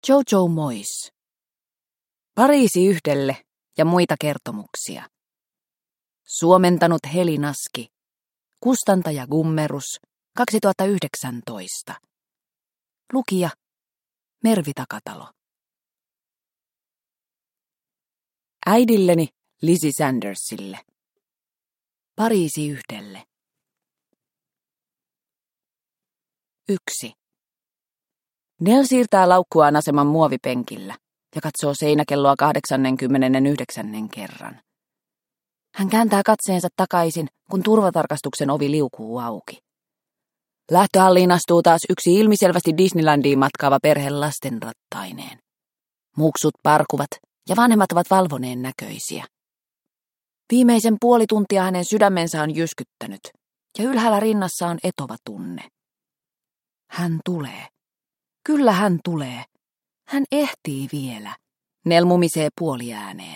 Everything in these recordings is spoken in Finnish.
Jojo Moyes. Pariisi yhdelle ja muita kertomuksia. Suomentanut Heli Naski. Kustantaja Gummerus. 2019. Lukija Mervi Takatalo. Äidilleni Lizzie Sandersille. Pariisi yhdelle. 1. Nell siirtää laukkuaan aseman muovipenkillä ja katsoo seinäkelloa 89. kerran. Hän kääntää katseensa takaisin, kun turvatarkastuksen ovi liukuu auki. Lähtöhalliin astuu taas yksi ilmiselvästi Disneylandiin matkaava perhe lastenrattaineen. Muksut parkuvat ja vanhemmat ovat valvoneen näköisiä. Viimeisen puoli tuntia hänen sydämensä on jyskyttänyt ja ylhäällä rinnassa on etova tunne. Hän tulee. Kyllä hän tulee. Hän ehtii vielä. Nell mumisee puoliääneen.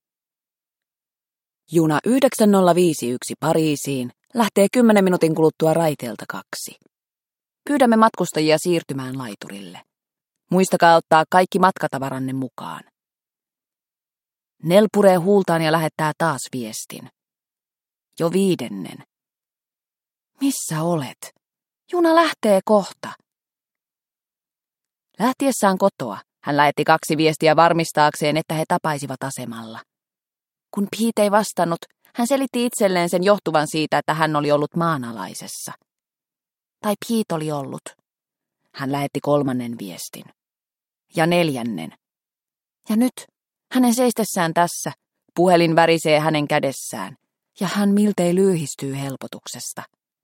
Juna 9051 Pariisiin lähtee 10 minuutin kuluttua raiteelta 2. Pyydämme matkustajia siirtymään laiturille. Muistakaa ottaa kaikki matkatavaranne mukaan. Nell puree huultaan ja lähettää taas viestin. Jo 5. Missä olet? Juna lähtee kohta. Lähtiessään kotoa hän lähetti 2 viestiä varmistaakseen, että he tapaisivat asemalla. Kun Pete ei vastannut, hän selitti itselleen sen johtuvan siitä, että hän oli ollut maanalaisessa. Tai Pete oli ollut. Hän lähetti 3. viestin. Ja 4. Ja nyt, hänen seistessään tässä, puhelin värisee hänen kädessään, ja hän miltei lyyhistyy helpotuksesta.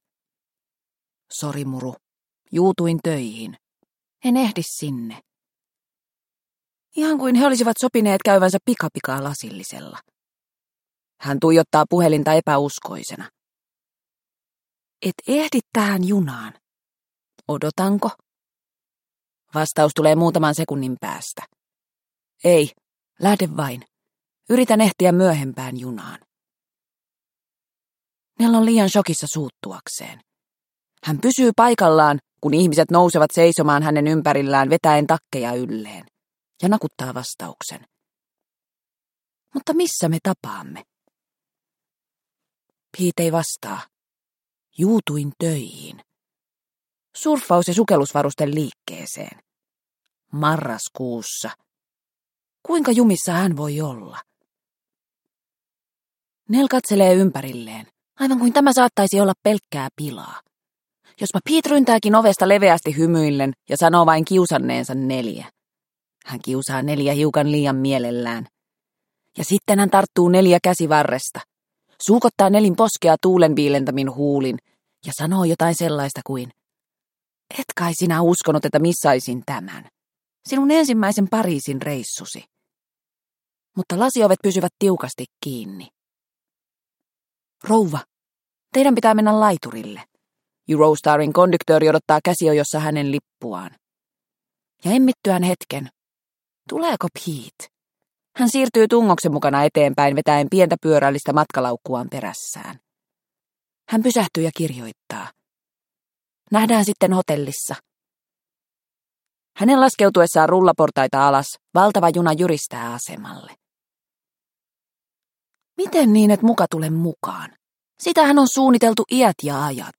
Sori muru, juutuin töihin. En ehdi sinne. Ihan kuin he olisivat sopineet käyvänsä pikapikaa lasillisella. Hän tuijottaa puhelinta epäuskoisena. Et ehdi tähän junaan. Odotanko? Vastaus tulee muutaman sekunnin päästä. Ei, lähde vain. Yritän ehtiä myöhempään junaan. Nell on liian shokissa suuttuakseen. Hän pysyy paikallaan, kun ihmiset nousevat seisomaan hänen ympärillään vetäen takkeja ylleen, ja nakuttaa vastauksen. Mutta missä me tapaamme? Pete ei vastaa. Juutuin töihin. Surffaus- ja sukellusvarusten liikkeeseen. Marraskuussa. Kuinka jumissa hän voi olla? Nell katselee ympärilleen, aivan kuin tämä saattaisi olla pelkkää pilaa. Jospa Pete ryntääkin ovesta leveästi hymyillen ja sanoo vain kiusanneensa 4. Hän kiusaa 4 hiukan liian mielellään. Ja sitten hän tarttuu 4 käsivarresta, suukottaa 4 poskea tuulen viilentämin huulin ja sanoo jotain sellaista kuin, et kai sinä uskonut, että missaisin tämän. Sinun ensimmäisen Pariisin reissusi. Mutta lasiovet pysyvät tiukasti kiinni. Rouva, teidän pitää mennä laiturille. Eurostarin konduktööri odottaa käsiojossa hänen lippuaan. Ja emmittyään hetken. Tuleeko Pete? Hän siirtyy tungoksen mukana eteenpäin vetäen pientä pyörällistä matkalaukkuaan perässään. Hän pysähtyy ja kirjoittaa. Nähdään sitten hotellissa. Hänen laskeutuessaan rullaportaita alas valtava juna jyristää asemalle. Miten niin, et muka tule mukaan? Sitähän on suunniteltu iät ja ajat.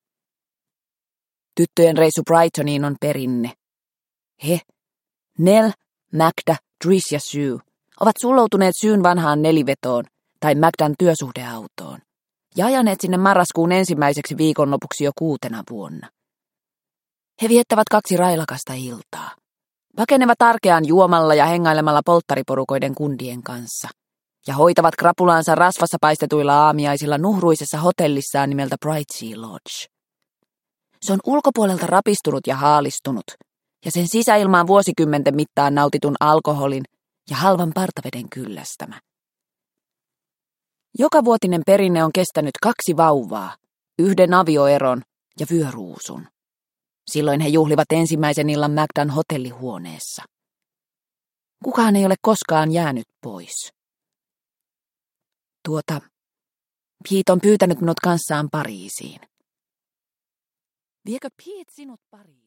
Tyttöjen reissu Brightoniin on perinne. He, Nell, Magda, Trish ja Sue, ovat sulloutuneet Suen vanhaan nelivetoon tai Magdan työsuhdeautoon ja ajaneet sinne marraskuun ensimmäiseksi viikonlopuksi jo 6 vuonna. He viettävät 2 railakasta iltaa. Pakenevat arkeaan juomalla ja hengailemalla polttariporukoiden kundien kanssa ja hoitavat krapulaansa rasvassa paistetuilla aamiaisilla nuhruisessa hotellissaan nimeltä Brightsea Lodge. Se on ulkopuolelta rapistunut ja haalistunut, ja sen sisäilma on vuosikymmenten mittaan nautitun alkoholin ja halvan partaveden kyllästämä. Jokavuotinen perinne on kestänyt 2 vauvaa, 1 avioeron ja vyöruusun. Silloin he juhlivat ensimmäisen illan Magdan hotellihuoneessa. Kukaan ei ole koskaan jäänyt pois. Pete on pyytänyt minut kanssaan Pariisiin. Viekö Pete sinut Pariisiin?